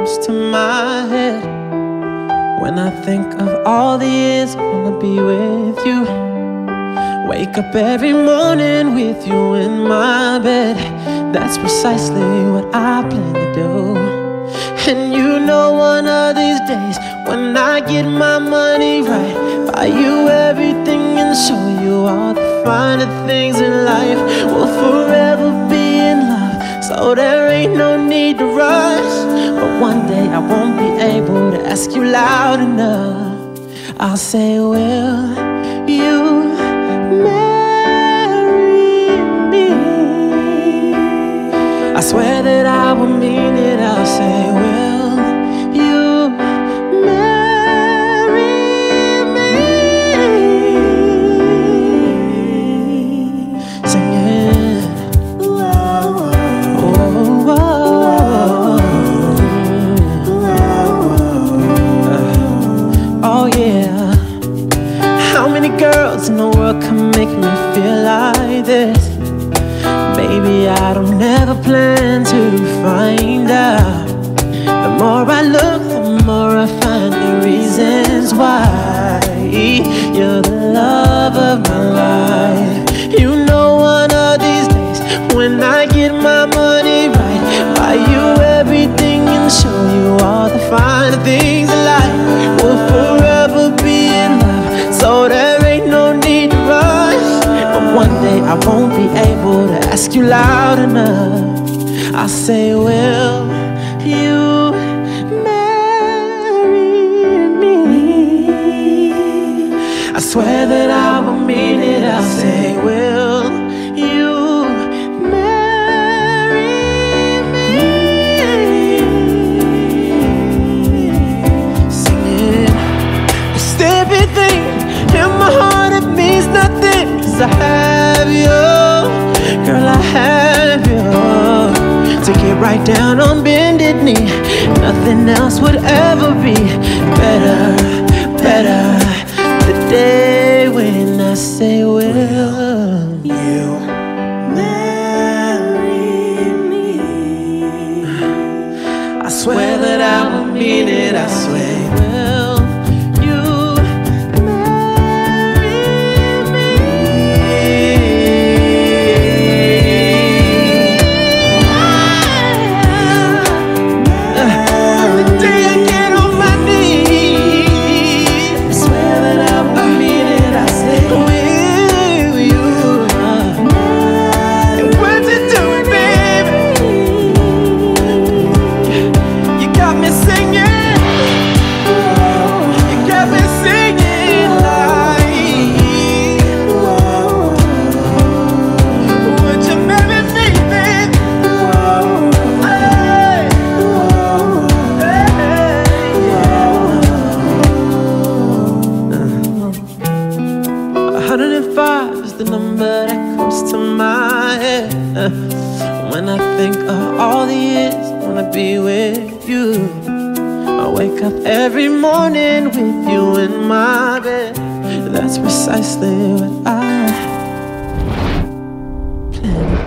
comes to my head. When I think of all the years I wanna be with you, wake up every morning with you in my bed. That's precisely what I plan to do. And you know one of these days, when I get my money right, buy you everything and show you all the finer things in life. We'll forever be in love, so there ain't no need to rush. But one day I won't be able to ask you loud enough. I'll say, will you marry me? I swear that I will mean it. I'll say, will you marry me? Singing, whoa, whoa, whoa. Oh yeah. How many girls in the world can make me feel like this? Maybe I don't ever plan to find out. The more I look, the more I find the reasons why you're the love of my life. You know one of these days, when I get my money right, buy you everything and show you all the finer things in life. We'll forever be in love, so there ain't no need to rush. But one day I won't be able to ask you loud enough. I'll say, will you marry me? I swear that I will mean it. I'll say, will you marry me? Singing, just everything in my heart, it means nothing, 'cause I have you, girl, I have you. To get right down on bended knee, nothing else would ever be better, better. The day when I say, will you marry me? I swear that I will mean it. I swear, will you marry me? The day I get on my knees, I swear that I will mean it. I say, will you? And what you doing, baby? You got me singing. You got me singing like, would you marry me, baby? Hey, hey. 105 is the number that comes to my head. When I think of all the years I wanna be with you, I wake up every morning with you in my bed. That's precisely what I planned.